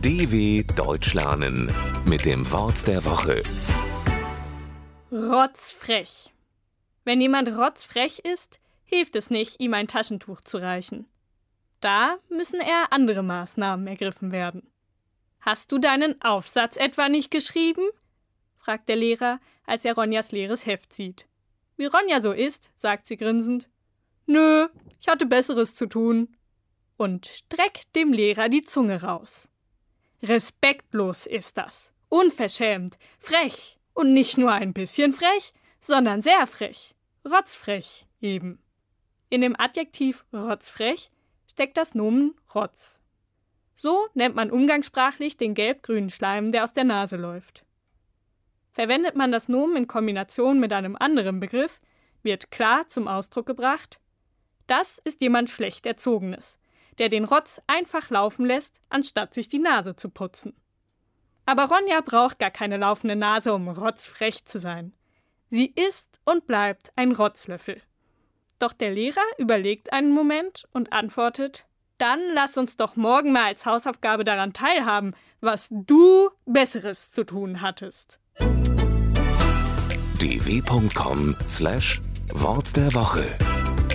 DW Deutsch lernen mit dem Wort der Woche. Rotzfrech. Wenn jemand rotzfrech ist, hilft es nicht, ihm ein Taschentuch zu reichen. Da müssen eher andere Maßnahmen ergriffen werden. »Hast du deinen Aufsatz etwa nicht geschrieben?« fragt der Lehrer, als er Ronjas leeres Heft sieht. Wie Ronja so ist, sagt sie grinsend. »Nö, ich hatte Besseres zu tun« und streckt dem Lehrer die Zunge raus. Respektlos ist das, unverschämt, frech und nicht nur ein bisschen frech, sondern sehr frech, rotzfrech eben. In dem Adjektiv rotzfrech steckt das Nomen Rotz. So nennt man umgangssprachlich den gelb-grünen Schleim, der aus der Nase läuft. Verwendet man das Nomen in Kombination mit einem anderen Begriff, wird klar zum Ausdruck gebracht: Das ist jemand schlecht Erzogenes, der den Rotz einfach laufen lässt, anstatt sich die Nase zu putzen. Aber Ronja braucht gar keine laufende Nase, um rotzfrech zu sein. Sie ist und bleibt ein Rotzlöffel. Doch der Lehrer überlegt einen Moment und antwortet: Dann lass uns doch morgen mal als Hausaufgabe daran teilhaben, was du Besseres zu tun hattest. dw.com/Wort der Woche